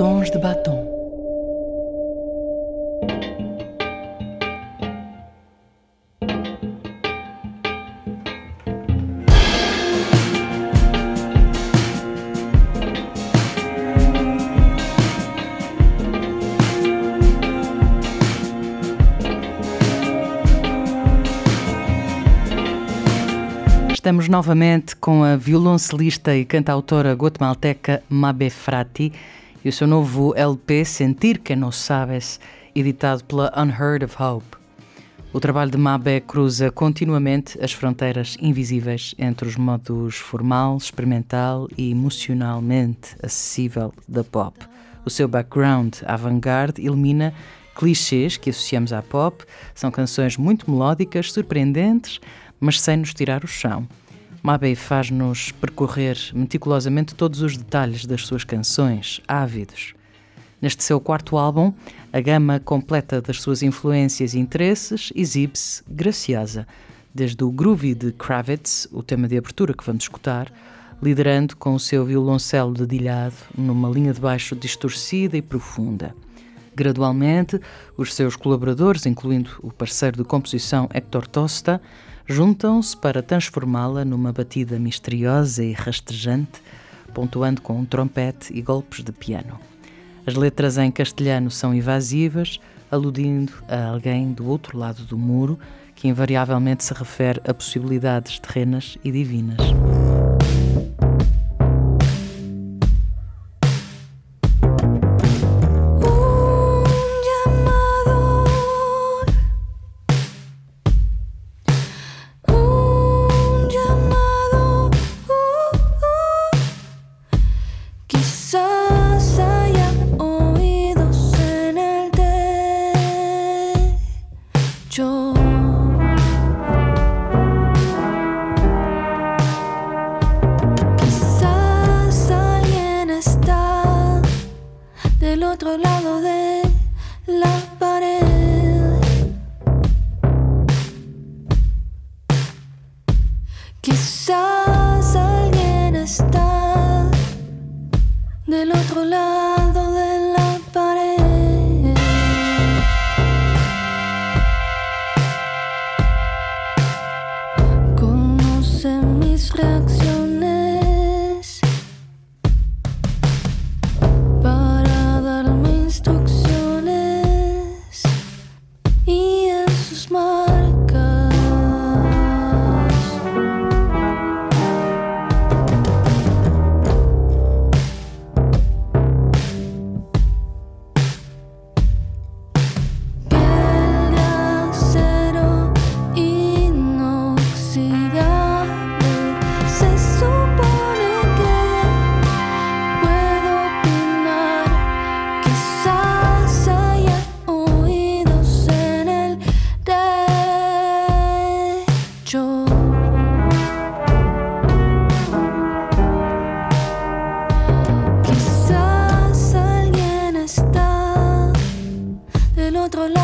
Tons de batom. Estamos novamente com a violoncelista e cantautora guatemalteca Mabé Frati e o seu novo LP Sentir Que Não Sabes, editado pela Unheard of Hope. O trabalho de Mabé cruza continuamente as fronteiras invisíveis entre os modos formal, experimental e emocionalmente acessível da pop. O seu background avant-garde elimina clichês que associamos à pop, são canções muito melódicas, surpreendentes, mas sem nos tirar o chão. Mabé faz-nos percorrer meticulosamente todos os detalhes das suas canções, ávidos. Neste seu quarto álbum, a gama completa das suas influências e interesses exibe-se graciosa, desde o groovy de Kravitz, o tema de abertura que vamos escutar, liderando com o seu violoncelo dedilhado numa linha de baixo distorcida e profunda. Gradualmente, os seus colaboradores, incluindo o parceiro de composição Héctor Tosta, juntam-se para transformá-la numa batida misteriosa e rastejante, pontuando com um trompete e golpes de piano. As letras em castelhano são evasivas, aludindo a alguém do outro lado do muro, que invariavelmente se refere a possibilidades terrenas e divinas. Otro lado de la pared. Quizás alguien está del otro lado de la pared. Conoce mis reacciones para darme instrucciones y en sus marcas piel de acero inoxidable. Se supone que puedo opinar. Quizás haya oídos en el techo. Quizás alguien está del otro lado